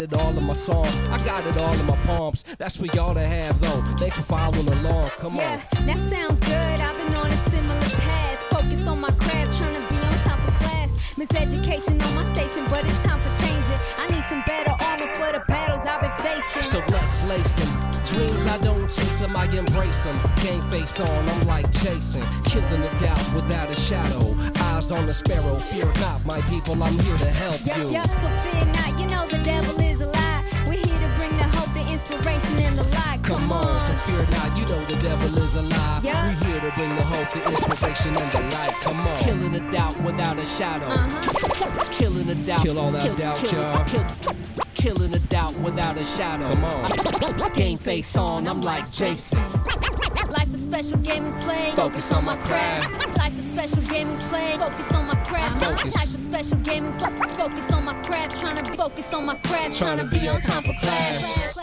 it all in my songs. I got it all in my palms. That's for y'all to have though. Thanks for following along. Come on. Yeah, that sounds good. I've been on a similar path. Focused on my craft, trying to be on top of class. Miseducation on my station, but it's time for changing. I need some better armor for the battles I've been facing. So let's lace them. Dreams, I don't chase them, I embrace them. Game face on, I'm like Jason. Killing the doubt without a shadow. Eyes on the sparrow, fear not, my people, I'm here to help you. Yup, so fear not, you know the devil is a lie. We're here to bring the hope, the inspiration, and the light. Come on, so fear not, you know the devil is a lie. Yep. We're here to bring the hope, the inspiration, and the light. Come on. Killing the doubt without a shadow. Killing the doubt. Kill all that doubt, y'all. Killing the doubt without a shadow. Come on. Game face on, I'm like Jason. Life a special game and play. Focus on my craft. Life a special game and play. Focused on my craft. Focus. Life a special game and play. Focused on my craft. Trying to be focused on my craft. Trying to be on top of class.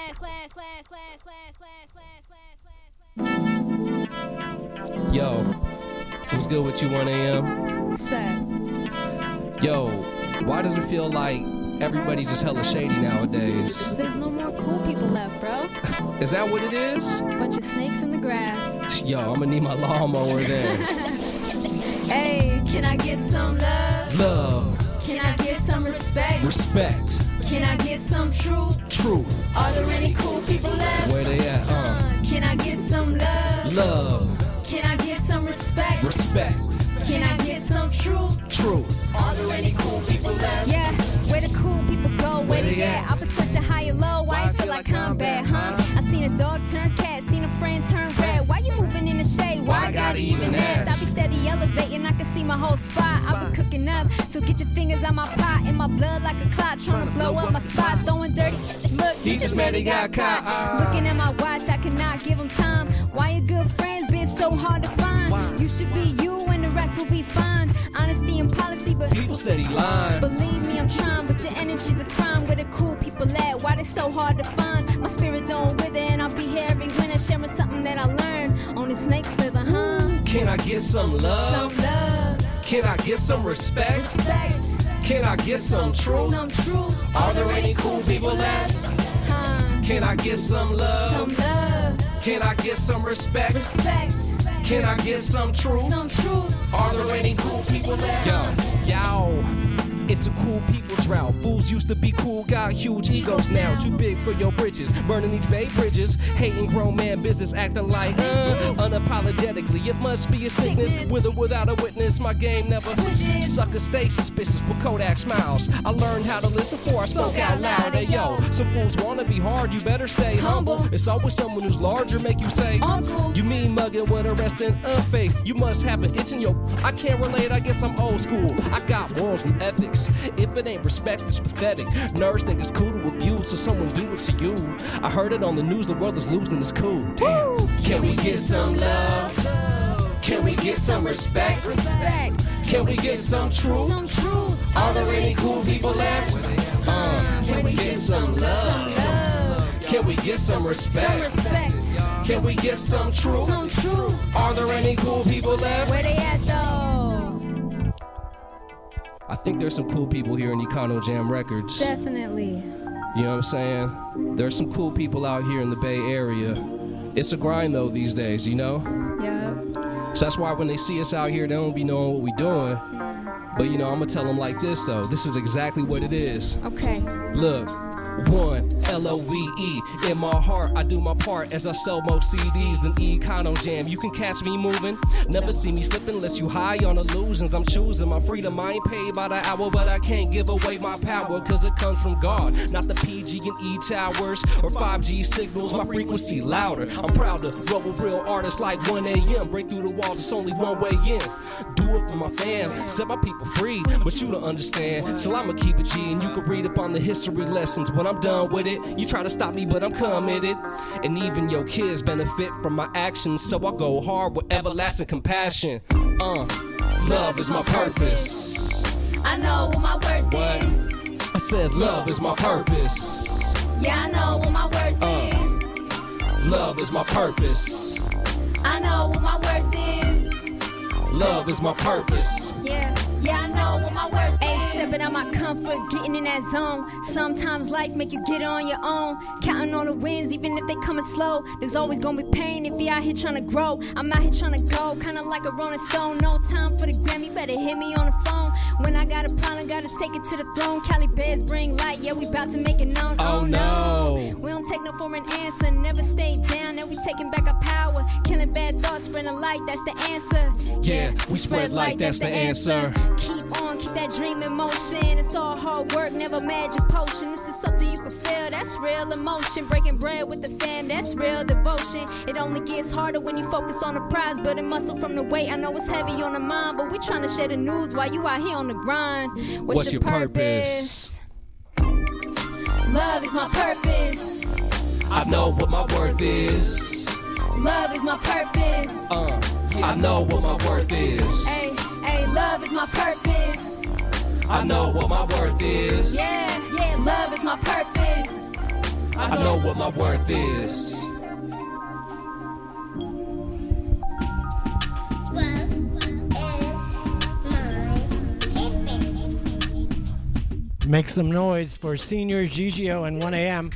Yo, what's good with you, 1 a.m.? Sir. Yo, why does it feel like everybody's just hella shady nowadays? There's no more cool people left, bro. Is that what it is? Bunch of snakes in the grass. Yo, I'm gonna need my lawnmower then. Hey, can I get some love? Love. Can I get some respect? Respect. Can I get some truth? Truth. Are there any cool people left? Where they at? Can I get some love? Love. Can I get some respect? Respect. Can I get some truth? Truth. Are there any cool people left? Yeah, where the cool people go? Where they at? I've been such a high and low. Why you feel like combat, huh? I seen a dog turn cat, seen a friend turn red. Why you moving in the shade? Why I gotta even ask? I be steady elevating, I can see my whole spot. I been cooking up, so get your fingers out my pot. In my blood like a clot, trying to blow up my spot. Throwing dirty, look, He just mad he got caught. Looking at my watch, I cannot give him time. Why your good friends been so hard to find? You should be you and the rest will be fine. Honesty and policy, but People steady lying. believe me, I'm trying, but your energy's a crime. Where the cool people at? Why they so hard to find? My spirit don't wither, and I'll be here every winter sharing something that I learned on the snake slither, huh? Can I get some love? Some love, Can I get some respect? respect, Can I get some truth? some truth. Are there any cool people left? Huh? Can I get some love? Some love, Can I get some respect? respect, Can I get some truth? some truth. Are there any cool people left? Yo, it's a cool people drought. Fools used to be cool, got huge egos now. Too big for your britches, burning these Bay Bridges. Hating grown man business, acting like unapologetically. It must be a sickness, with or without a witness. My game never Switches. Suckers stay suspicious with Kodak smiles. I learned how to listen before I spoke out loud. Hey yo, some fools wanna be hard, you better stay humble. It's always someone who's larger make you say Uncle. You mean mugging with a resting face? You must have an itch in your. I can't relate, I guess I'm old school. I got morals and ethics. If it ain't respect, it's pathetic. Nerds think it's cool to abuse, so someone do it to you. I heard it on the news, the world is losing its cool. Damn. Can we get some love? Can we get some respect? Respect, Can we get some truth? some truth. Are there any cool people left? Can we get some Some love? love, Can we get some some respect? respect, Can we get some truth? some truth. Are there any cool people left? Where they at though? I think there's some cool people here in Econo Jam Records. Definitely. You know what I'm saying? There's some cool people out here in the Bay Area. It's a grind though these days, you know? Yeah. So that's why when they see us out here, they don't be knowing what we doing. But you know, I'm gonna tell them like this though. This is exactly what it is. Okay. Look. 1 L-O-V-E. In my heart, I do my part as I sell more CDs than Econo Jam. You can catch me moving, never see me slipping unless you high on illusions. I'm choosing my freedom. I ain't paid by the hour, but I can't give away my power, cause it comes from God, not the PG and E towers or 5G signals. My frequency louder. I'm proud to roll with real artists like 1 a.m. Break through the walls, it's only one way in. Do it for my fam, set my people free, but you don't understand. So I'ma keep it G, and you can read up on the history lessons. When I'm done with it, you try to stop me, but I'm committed. And even your kids benefit from my actions, so I go hard with everlasting compassion. Love is my purpose. I know what my worth is. I said love is my purpose. Yeah, I know what my worth is. Love is my purpose. I know what my worth is. Love is my purpose. Yeah, I know what my worth is. Stepping out my comfort, getting in that zone. Sometimes life make you get on your own. Counting on the wins, even if they coming slow. There's always gonna be pain if you're out here trying to grow. I'm out here trying to go, kinda like a rolling stone. No time for the Grammy, better hit me on the phone. When I got a problem, gotta take it to the throne. Cali Bears bring light, yeah, we about to make it known. Oh no, we don't take no for an answer. Never stay down, and we taking back our power. Killing bad thoughts, spreading light, that's the answer. Yeah, we spread light, that's the answer. Keep on, keep that dream in motion. It's all hard work, never magic potion. This is something you can feel, that's real emotion. Breaking bread with the fam, that's real devotion. It only gets harder when you focus on the prize. Building muscle from the weight, I know it's heavy on the mind, but we trying to share the news while you out here on the grind. What's your purpose? Love is my purpose. I know what my worth is. Love is my purpose. I know what my worth is. Hey, hey, love is my purpose. I know what my worth is. Yeah, yeah, love is my purpose. I know what my worth is. Make some noise for Seniors Gigio and 1AM.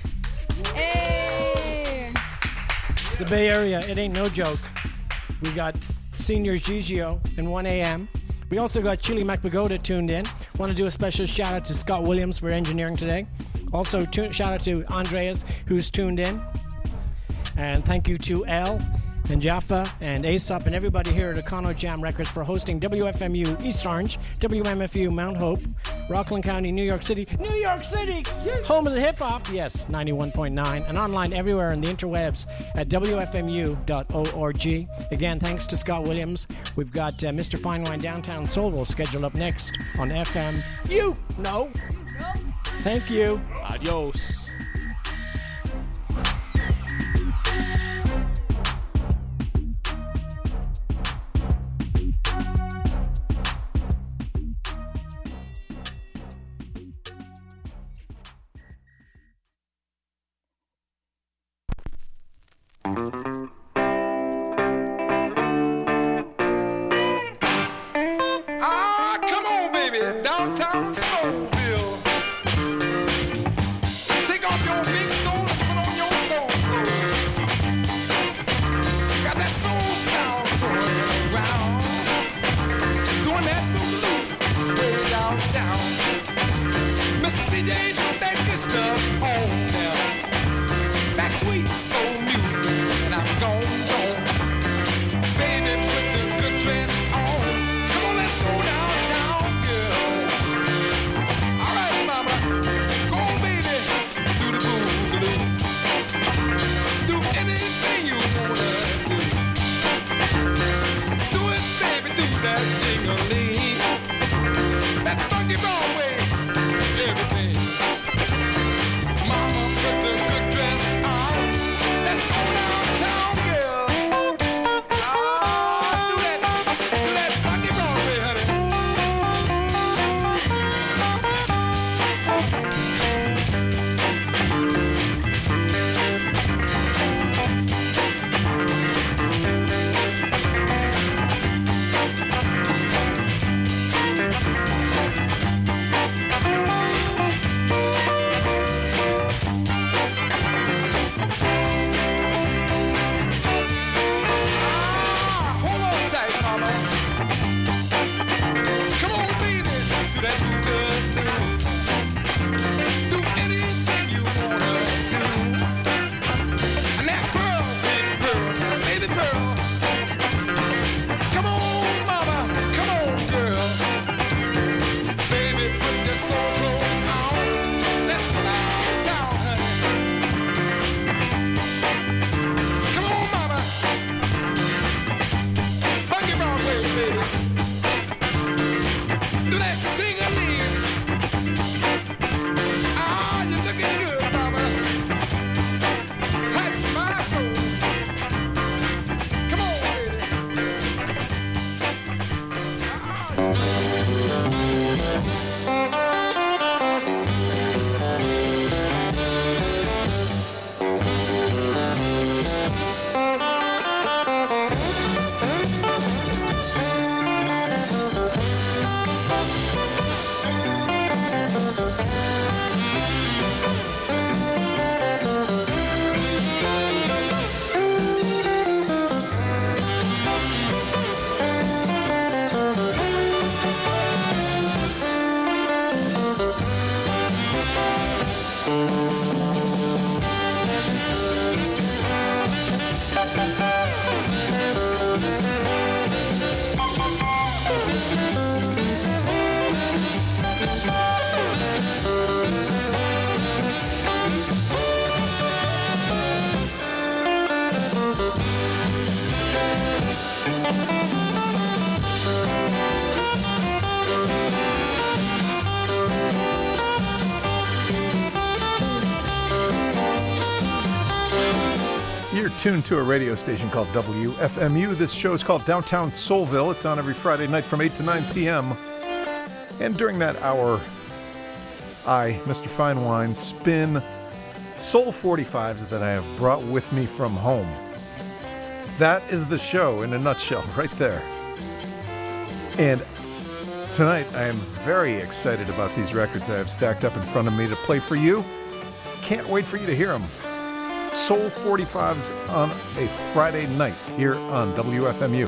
Hey! The Bay Area, it ain't no joke. We got Seniors Gigio and 1AM. We also got Chili MacPagoda tuned in. Want to do a special shout out to Scott Williams for engineering today. Also, shout out to Andreas, who's tuned in. And thank you to Elle and Jaffa and Aesop and everybody here at Econo Jam Records for hosting WFMU East Orange, WMFU Mount Hope, Rockland County, New York City, yes. Home of the hip hop, yes, 91.9, and online everywhere on the interwebs at WFMU.org. Again, thanks to Scott Williams. We've got Mr. Fine Wine Downtown Soulville scheduled up next on FM. Thank you. Adios. Come on, baby, downtown Soulville. Take tuned to a radio station called WFMU. This show is called Downtown Soulville. It's on every Friday night from 8 to 9 p.m. And during that hour, I, Mr. Fine Wine, spin Soul 45s that I have brought with me from home. That is the show in a nutshell right there. And tonight I am very excited about these records I have stacked up in front of me to play for you. Can't wait for you to hear them. Soul 45s on a Friday night here on WFMU.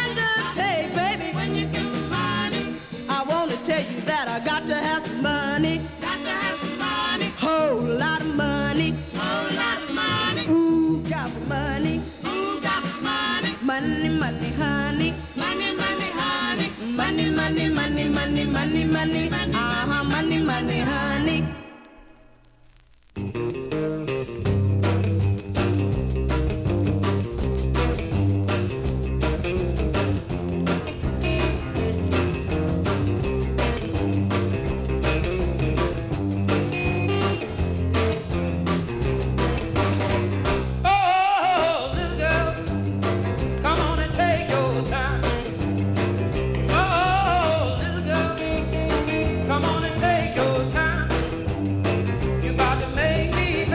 Tell you that I got to have some money. money, money, money, money, money, uh-huh, money, money, honey. Come on and take your time. You about to make me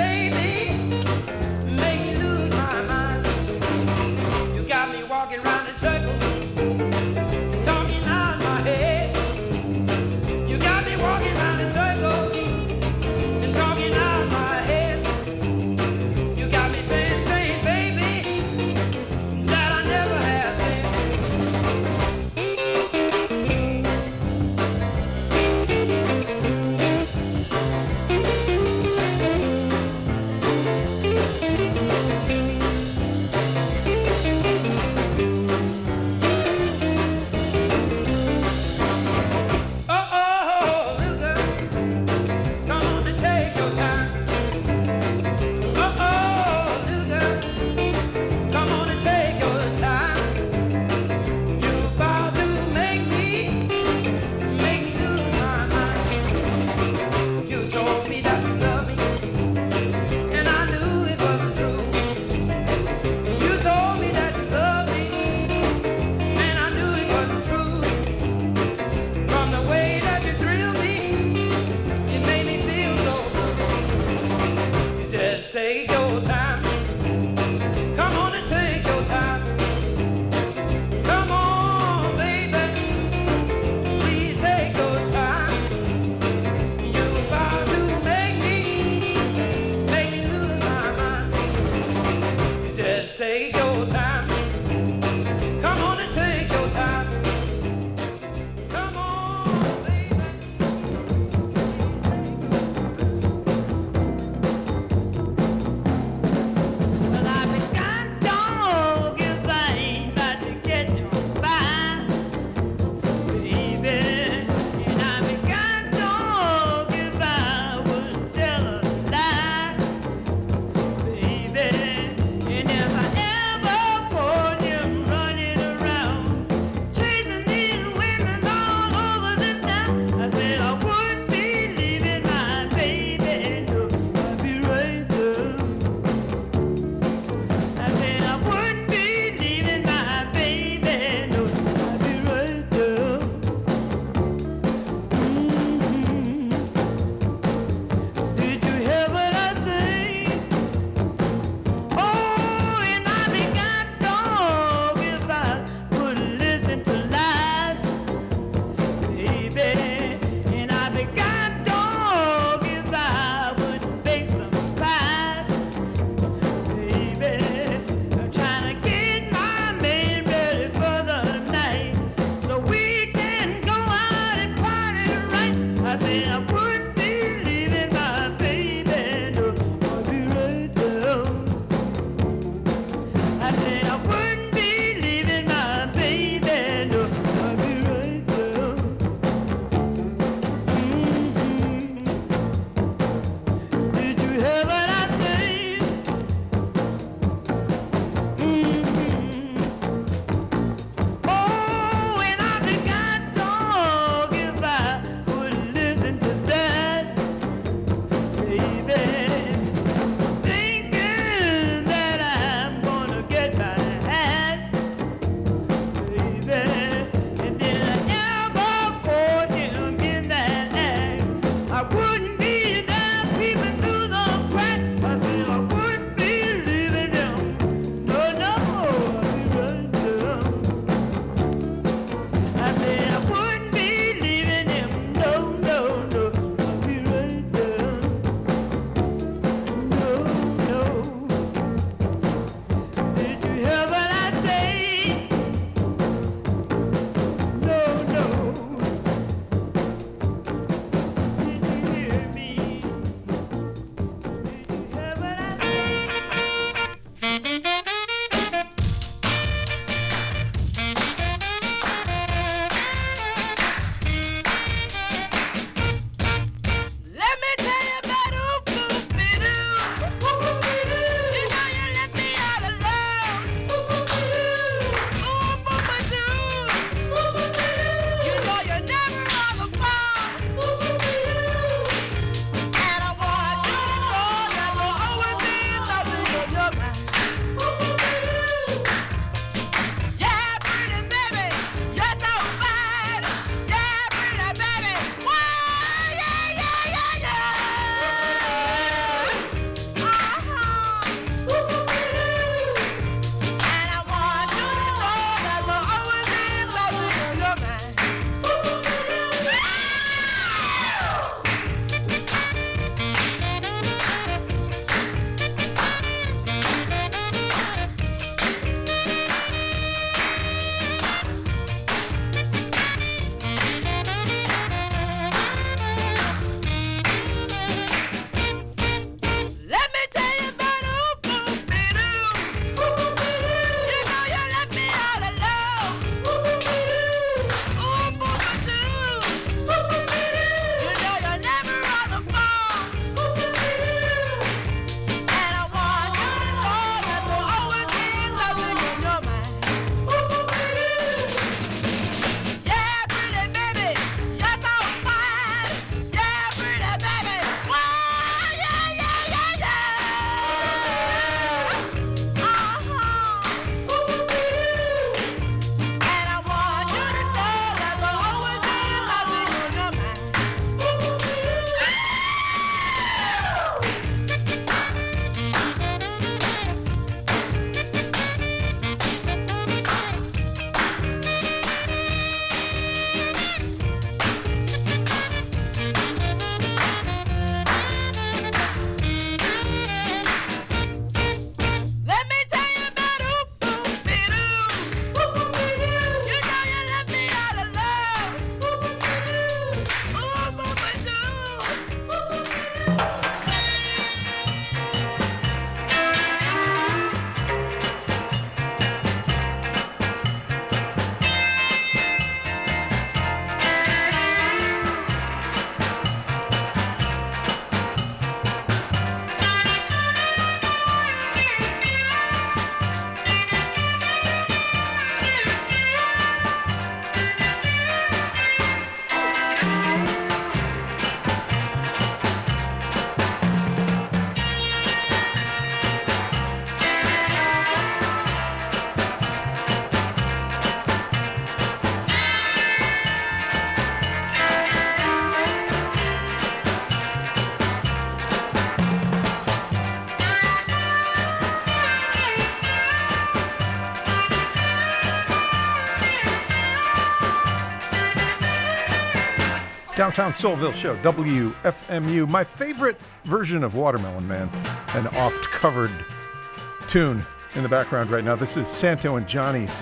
Downtown Soulville Show, WFMU. My favorite version of Watermelon Man, an oft-covered tune in the background right now. This is Santo and Johnny's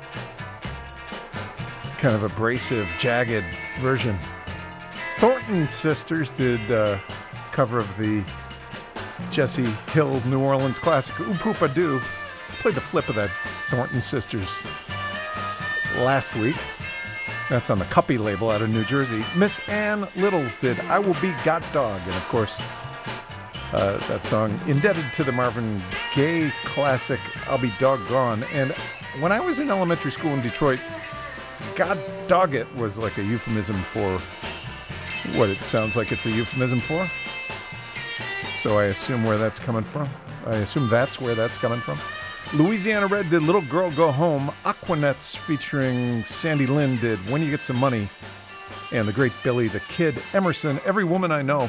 kind of abrasive, jagged version. Thornton Sisters did a cover of the Jesse Hill New Orleans classic, Oop Oop A Doo. Played the flip of that Thornton Sisters last week. That's on the Cuppy label out of New Jersey. Miss Ann Littles did I Will Be God Dog. And of course, that song indebted to the Marvin Gaye classic, I'll Be Doggone. And when I was in elementary school in Detroit, God Dog It was like a euphemism for what it sounds like it's a euphemism for. So I assume where that's coming from. I assume that's where that's coming from. Louisiana Red did Little Girl Go Home. Aquanets featuring Sandy Lynn did When You Get Some Money. And the great Billy the Kid Emerson, Every Woman I Know.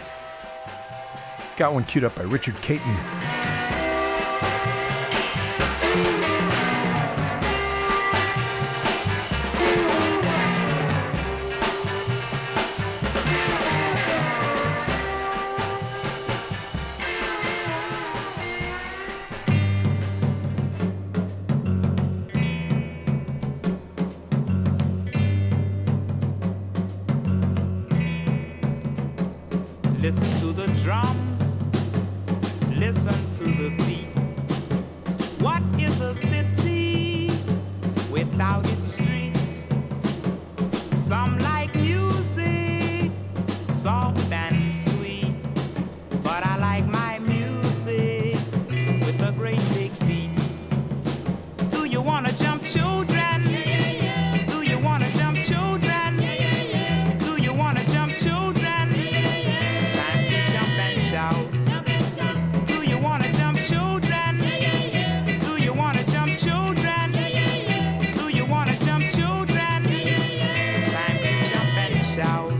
Got one queued up by Richard Caton. Listen to the drums, listen to the beat. What is a city without its streets? Some like music, soft and sweet, but I like my music with a great big beat. Do you wanna jump, children? Do you wanna jump, children? Do you wanna jump, children? Do you wanna jump, children? Do you wanna jump, children? Do you wanna jump, children? Time to jump and shout.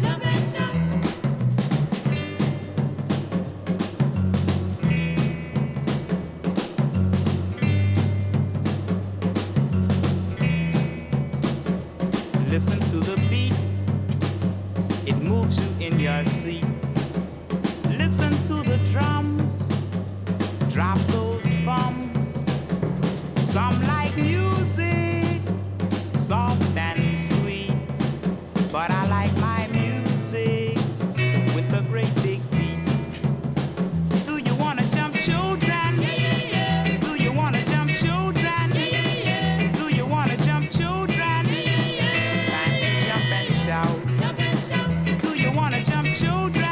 Listen to the beat, it moves you in your seat. Listen to the drums, drop those bombs. Some like music, soft and sweet, but I like my music with a great big beat. Do you wanna jump, children? Do you wanna jump, children? Do you wanna jump, children? Time to jump and shout. Do you wanna jump, children?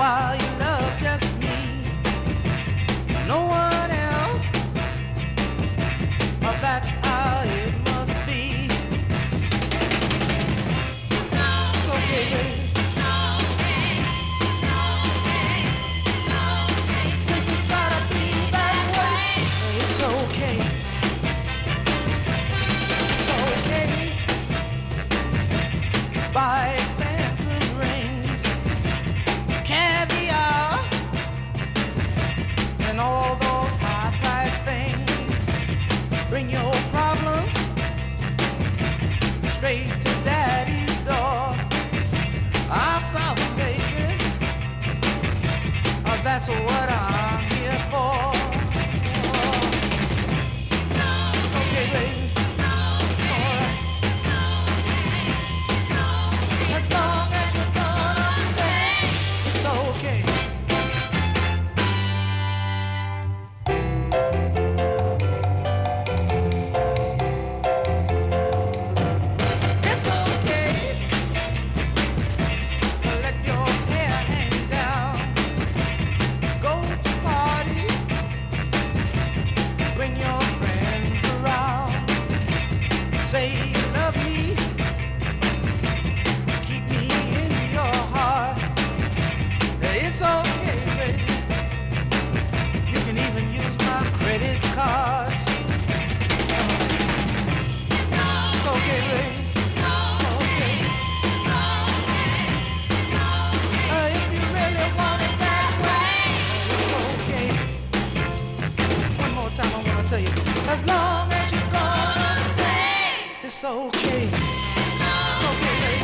while you love just me, no one else. Oh, that's how it must be. It's okay, baby. Since it's gotta be that way, it's okay. It's okay. Buy expensive rings, caviar, and all those high-priced things. Bring your problems straight to Daddy's door. I'll solve them, baby. Oh, that's what I'm here for. Oh, okay, baby. As long as you're gonna stay, it's okay. It's okay to let your hair hang down. Go to parties, bring your friends around. Say you love me, keep me in your heart. It's okay, baby. You can even use my credit cards. It's okay, baby. Okay. If you really want it that way, it's okay. One more time, I'm gonna tell you. As long as you're gonna stay, it's okay. Okay, baby.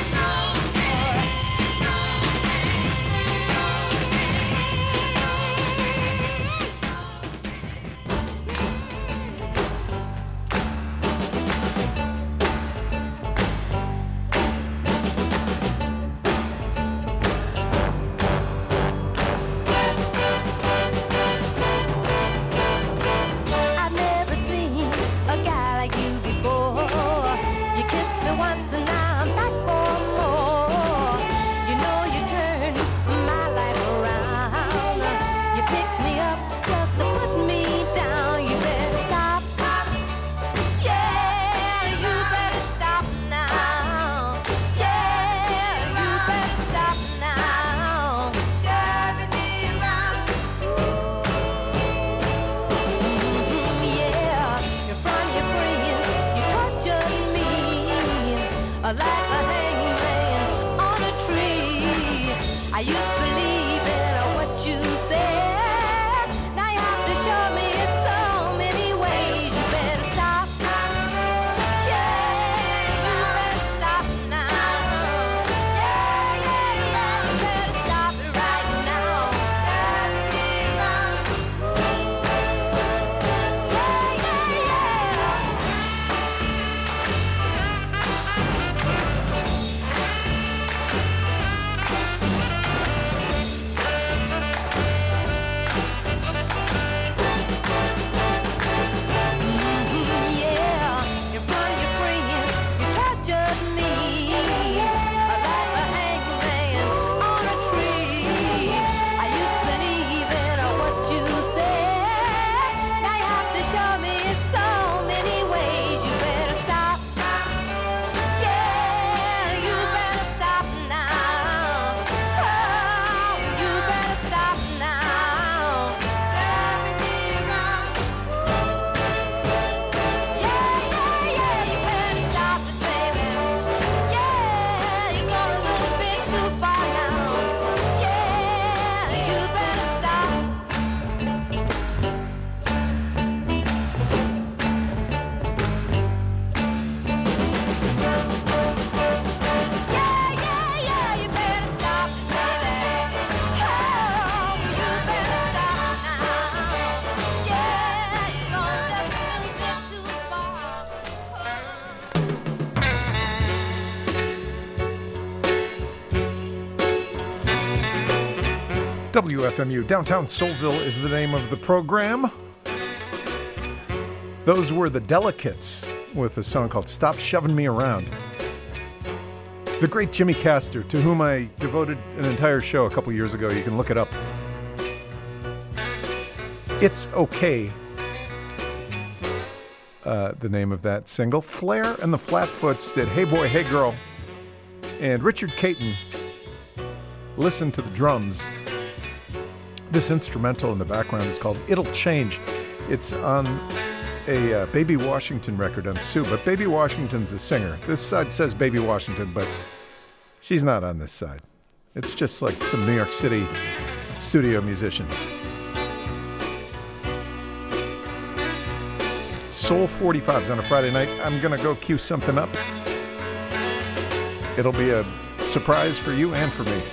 I've never seen a guy like you before. You kissed me once and now I'm back for more. You know you turned my life around. You picked me up just to put me down. You better stop. Yeah, you better stop now. Yeah, you better stop now. Serving me around. Yeah, in front of your friends, you tortured me like a hangman on a tree. I used to believe in what you said. Now you have to show me in so many ways. You better stop. Yeah, you better stop now. Yeah, you better stop it right now. Turn me around. Yeah, in front of your friends, you tortured me like a hangman on a tree. I used to believe in what you said. Now you have to show me in so many ways. You better stop. Yeah, you better stop now. Oh, you better stop now. Serving me around. Yeah, you better stop it, baby. Yeah, you're going a little bit too far now. Yeah, you better stop. Yeah, you better stop it, baby. Oh, you better stop now. Yeah, you're going a little bit too far. WFMU, Downtown Soulville is the name of the program. Those were the Delicates with a song called Stop Shoving Me Around. The great Jimmy Castor, to whom I devoted an entire show a couple years ago. You can look it up. It's Okay, the name of that single. Flair and the Flatfoots did Hey Boy, Hey Girl. And Richard Caton listened to the drums. This instrumental in the background is called It'll Change. It's on a Baby Washington record on Sue, but Baby Washington's a singer. This side says Baby Washington, but she's not on this side. It's just like some New York City studio musicians. Soul 45s on a Friday night. I'm going to go cue something up. It'll be a surprise for you and for me.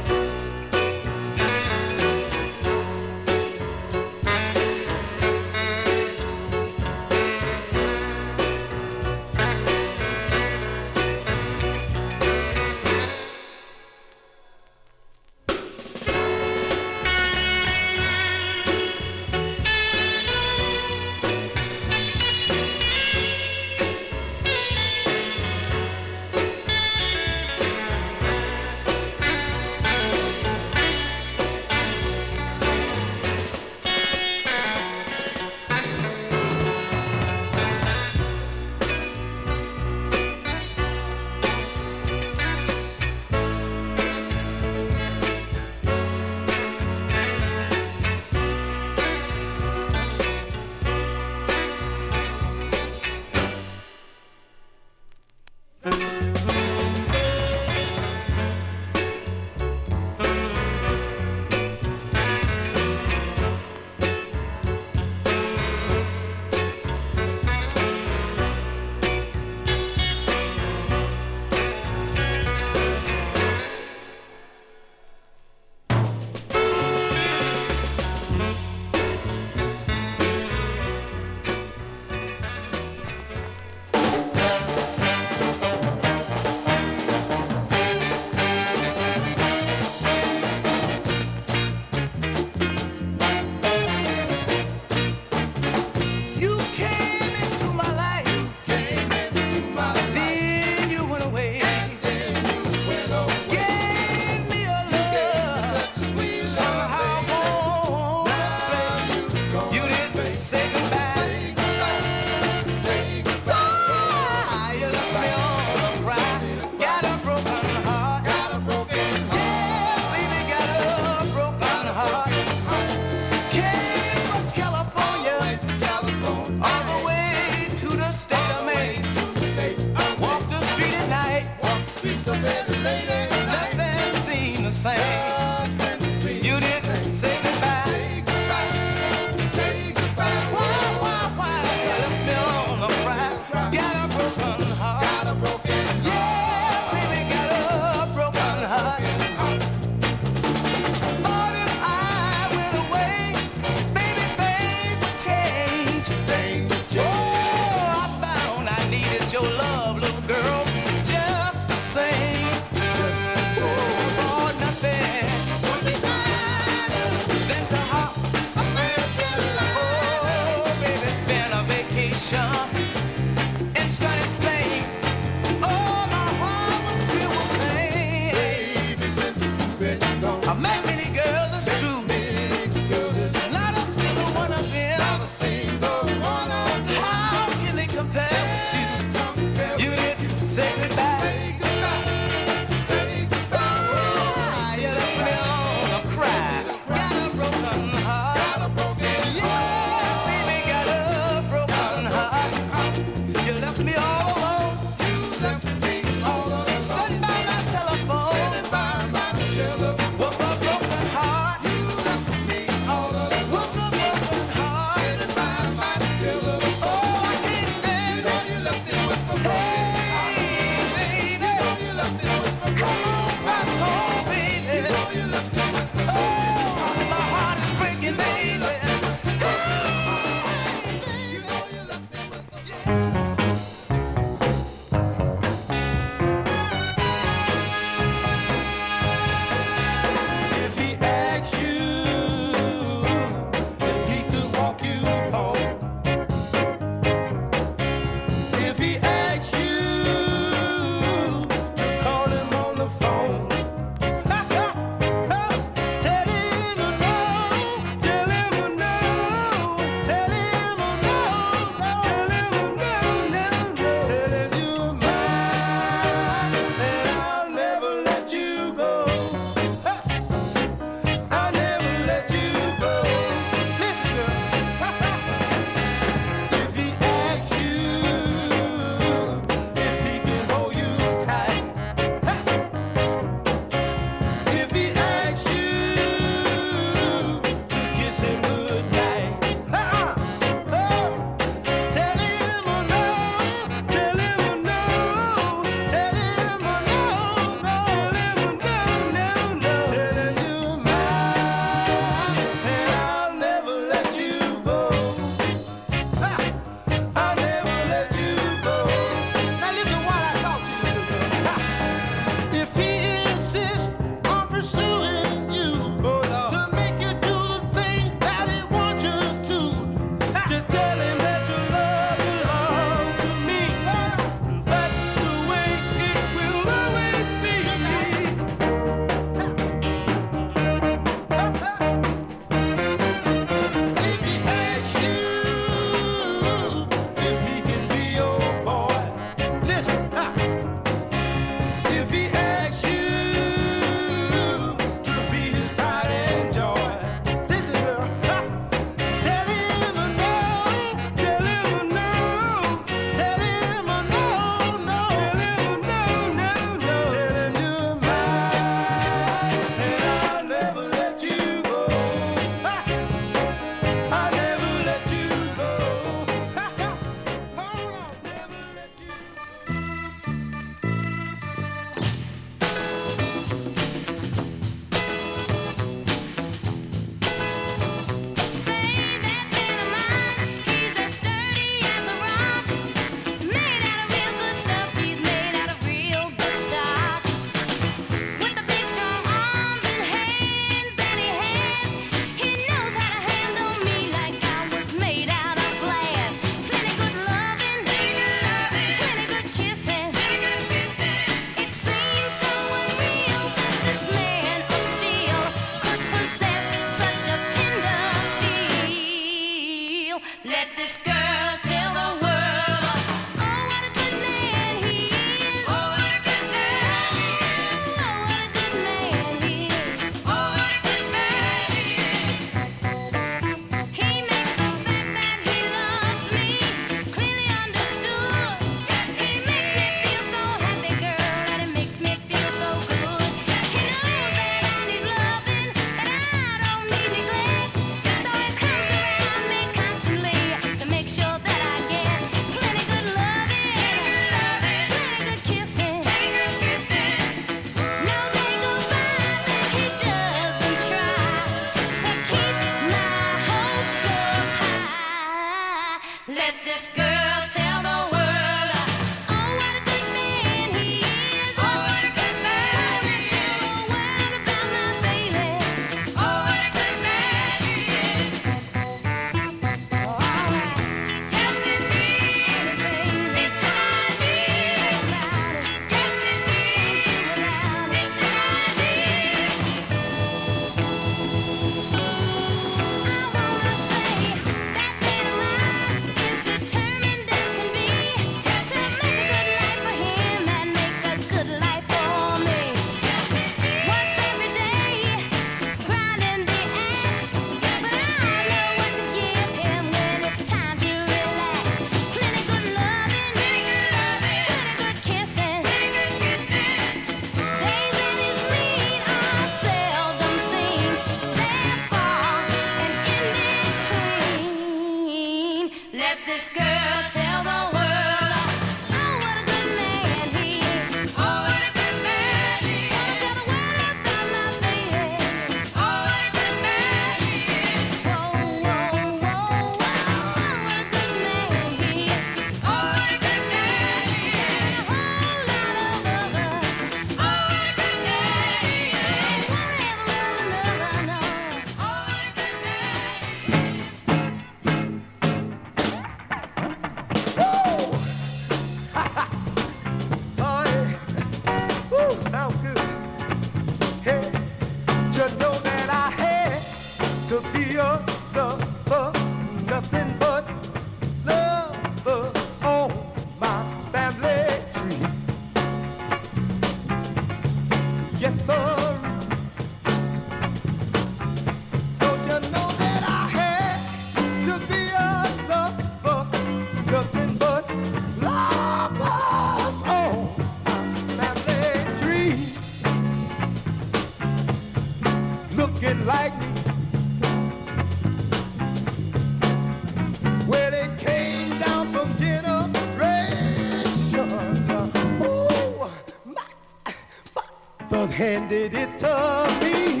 Handed it to me.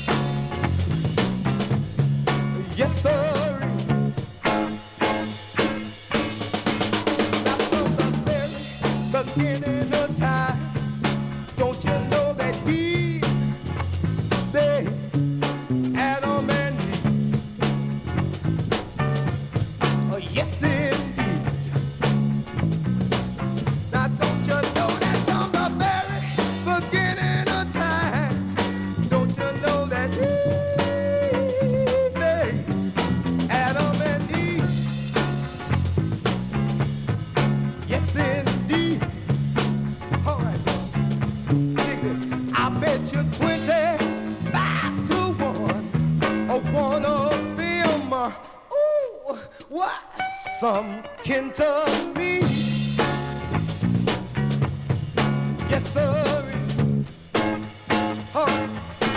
Yes, sir. Now from the very beginning of time, don't you know that he, they, Adam and Eve, oh, yes, indeed. Now don't you know that from the very beginning of time, don't you know that he, they, Adam and Eve, yes, indeed. All right, dig this. I bet you 25 to 1, or one of them, ooh, what some kin to me. Yes, sir. All right.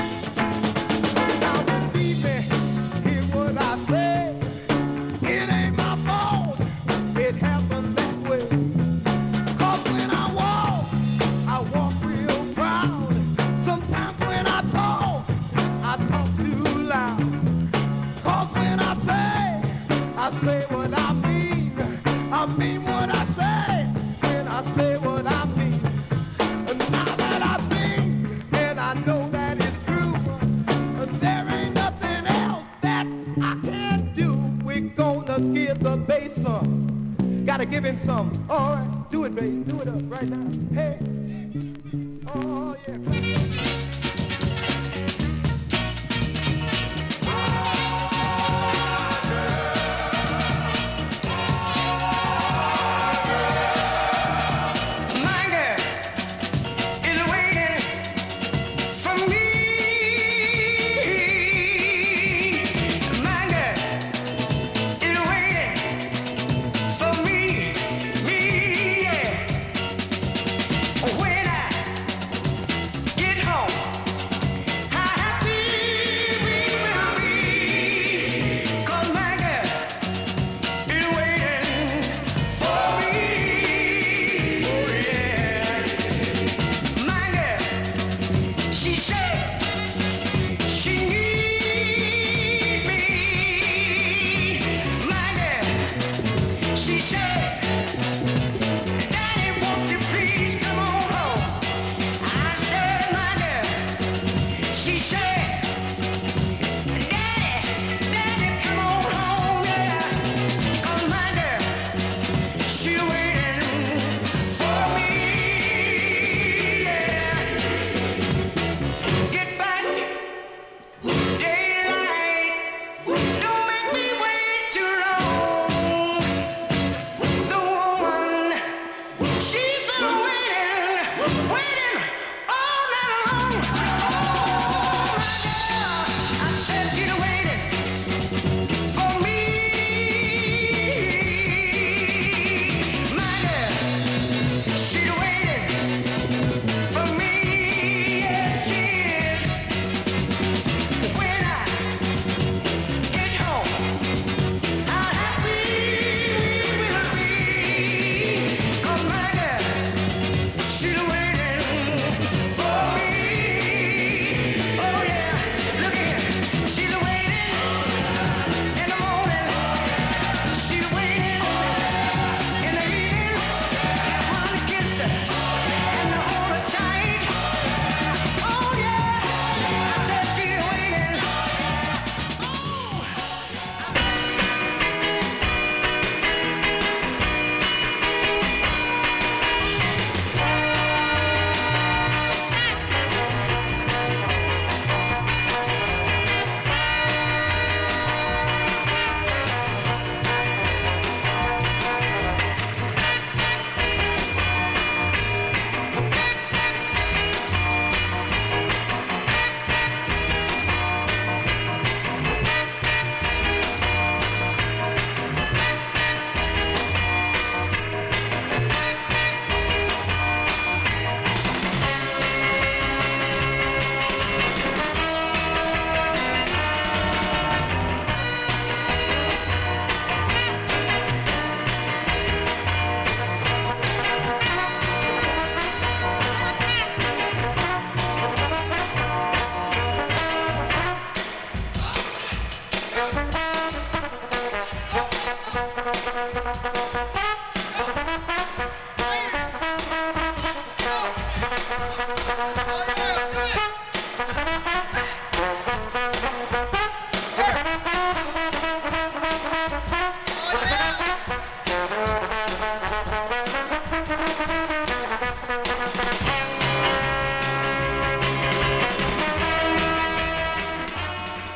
Now believe me, hear what I say. It ain't my fault. It happened that way. 'Cause when I walk real proud. Sometimes when I talk too loud. 'Cause when I say what I mean. I mean what I say. When I say what I mean. Now that I think and I know that it's true, there ain't nothing else that I can do. We're gonna give the bass some. Gotta give him some. All right, do it, bass. Do it up right now. Hey. Oh, yeah.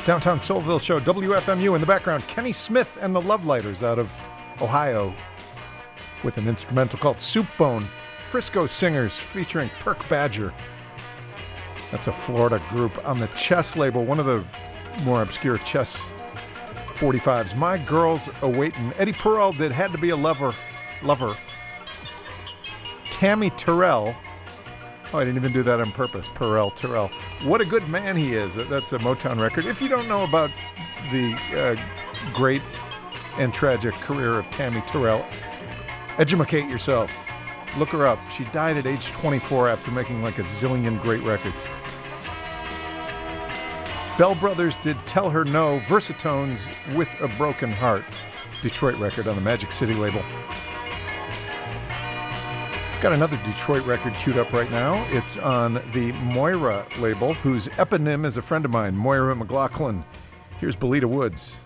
Downtown Soulville Show, WFMU. In the background, Kenny Smith and the Lovelighters out of Ohio with an instrumental called Soup Bone. Frisco Singers featuring Perk Badger. That's a Florida group on the Chess label, one of the more obscure Chess 45s. My Girls Awaitin'. Eddie Pearl did Had to Be a Lover. Tammy Terrell. Oh, I didn't even do that on purpose. Terrell. What a good man he is. That's a Motown record. If you don't know about the great and tragic career of Tammy Terrell, educate yourself. Look her up. She died at age 24 after making like a zillion great records. Bell Brothers did Tell Her No, Versatones with a Broken Heart. Detroit record on the Magic City label. Got another Detroit record queued up right now. It's on the Moira label, whose eponym is a friend of mine, Moira McLaughlin. Here's Belita Woods.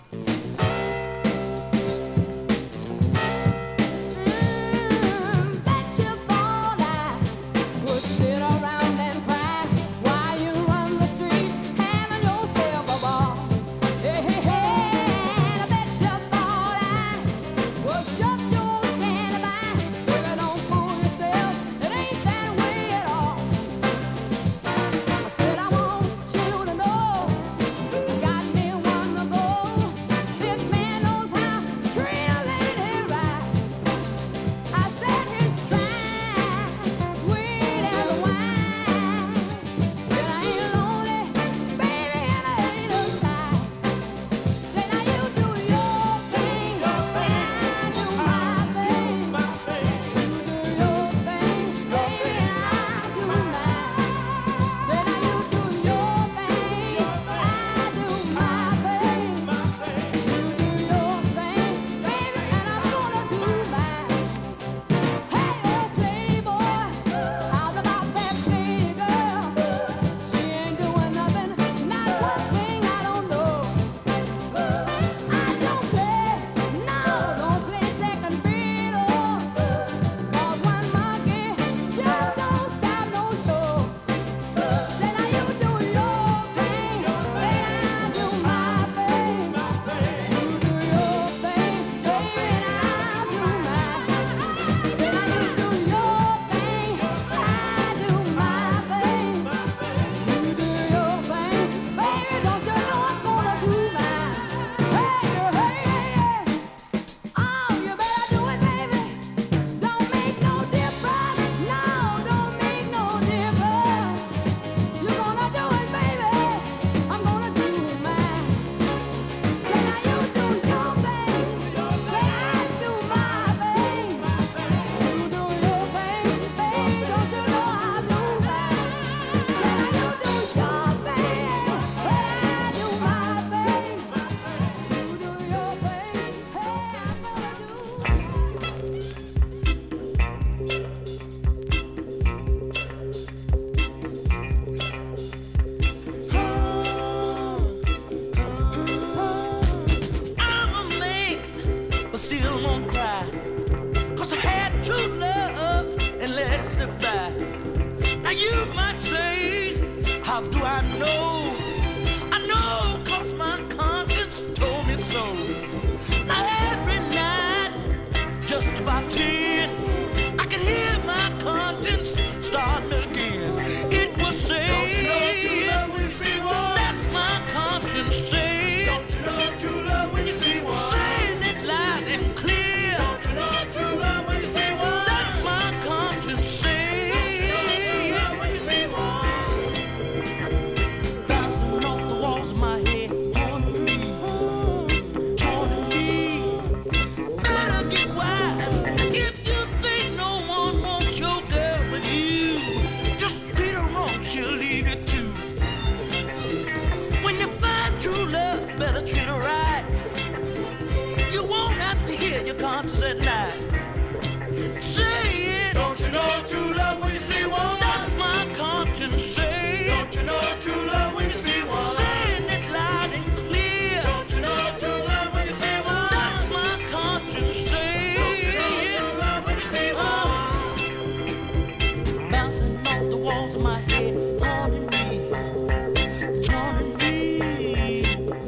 Walls of my head, haunting me.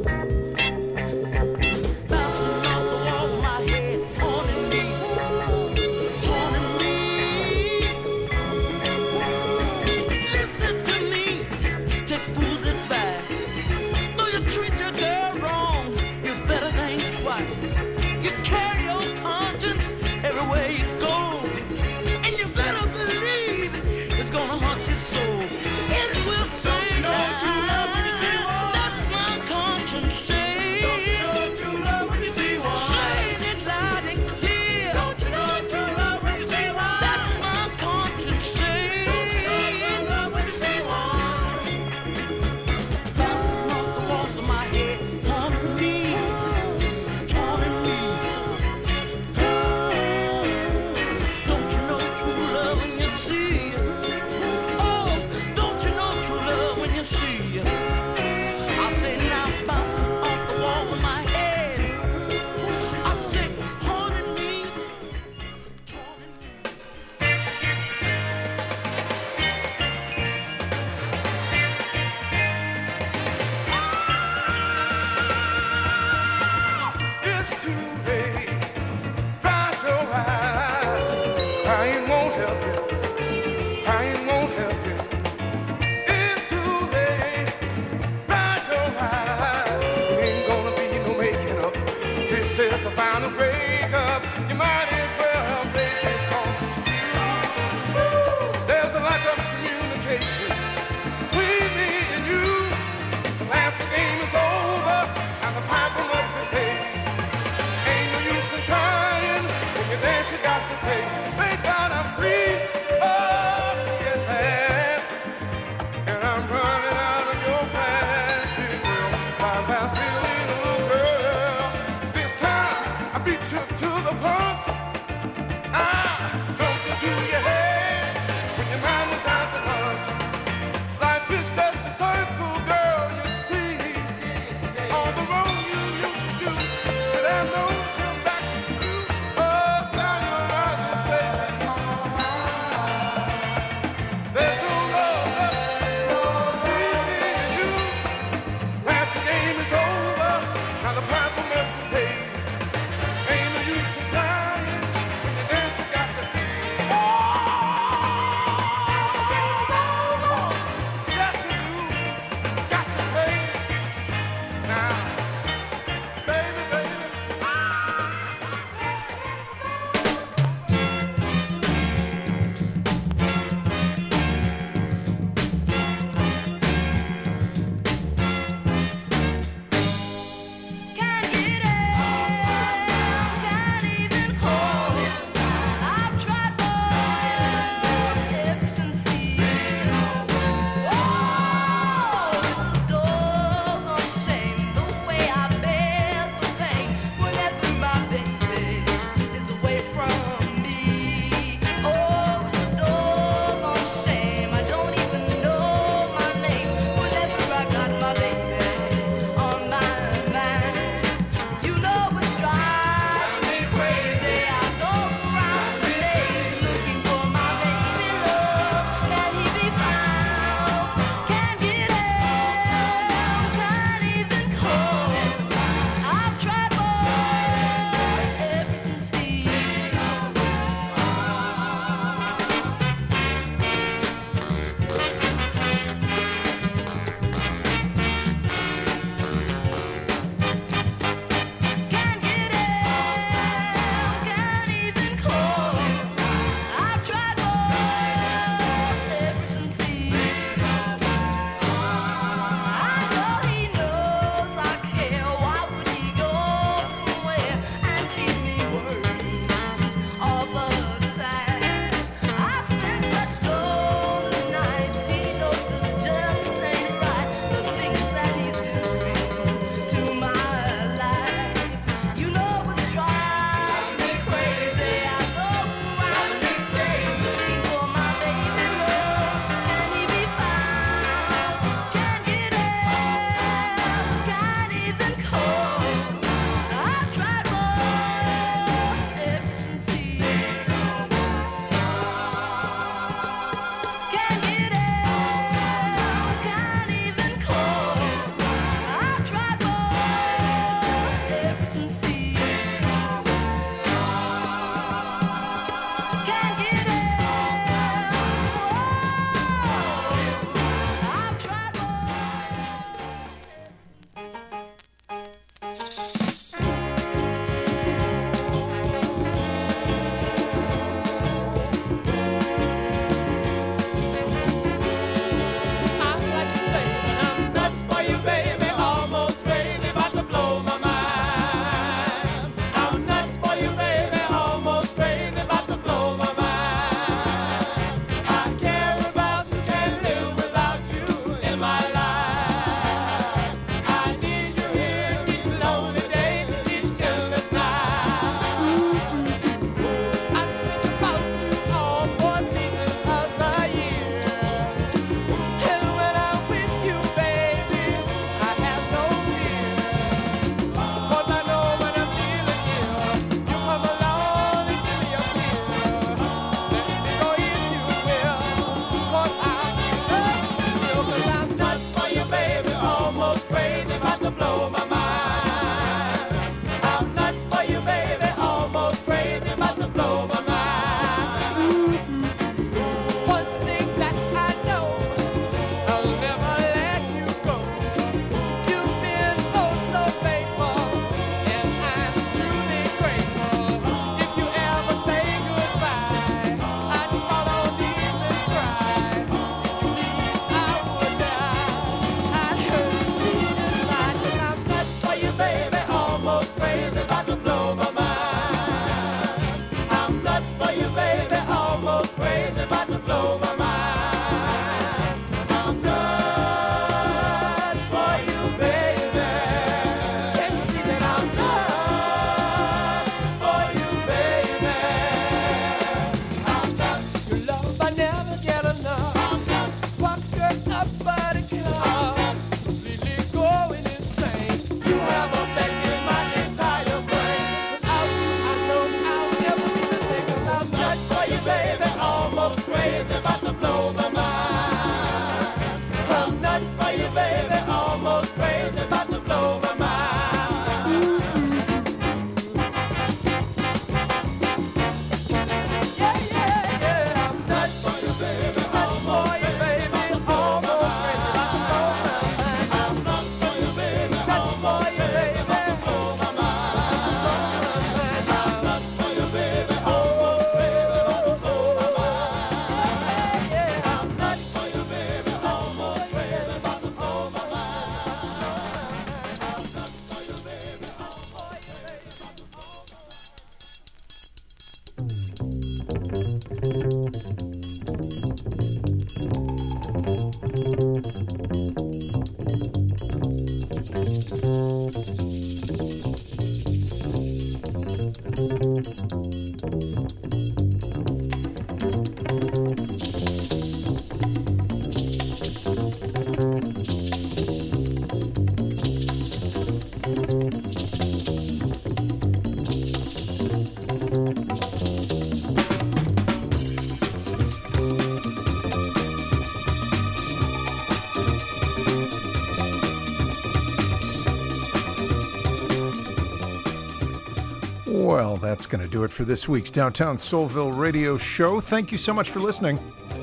Well, that's going to do it for this week's Downtown Soulville radio show. Thank you so much for listening.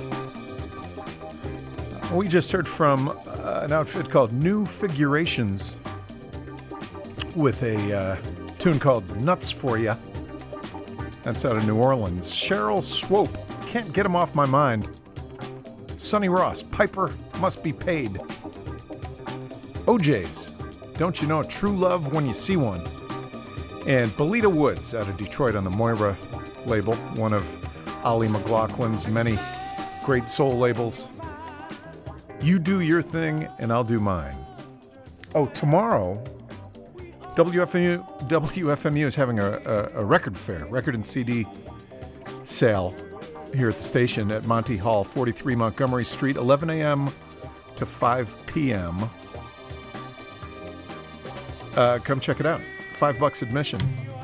We just heard from an outfit called New Figurations with a tune called Nuts For Ya. That's out of New Orleans. Cheryl Swope, Can't Get 'Em Off My Mind. Sonny Ross, Piper Must Be Paid. OJ's, Don't You Know True Love When You See One. And Belita Woods out of Detroit on the Moira label, one of Ollie McLaughlin's many great soul labels. You do your thing and I'll do mine. Oh, tomorrow, WFMU is having a record fair, record and CD sale here at the station at Monty Hall, 43 Montgomery Street, 11 a.m. to 5 p.m. Come check it out. $5 admission.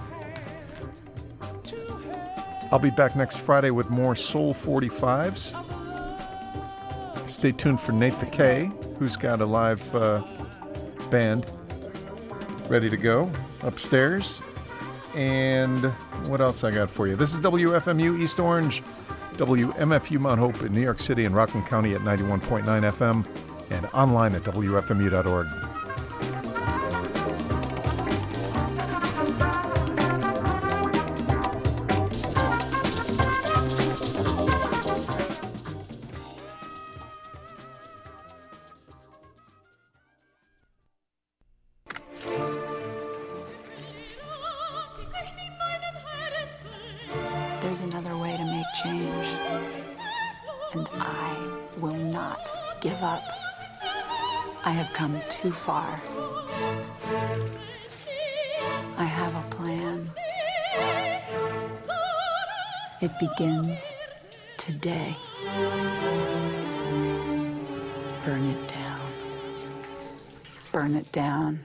I'll be back next Friday with more Soul 45s. Stay tuned for Nate the K, who's got a live band ready to go upstairs. And what else I got for you? This is WFMU East Orange, WMFU Mount Hope in New York City and Rockland County at 91.9 FM and online at WFMU.org. There's another way to make change, and I will not give up. I have come too far. I have a plan. It begins today. Burn it down. Burn it down.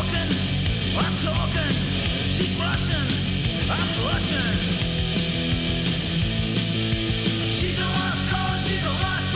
walking, I'm talking. She's Russian, I'm Russian. She's a lost cause, she's a lost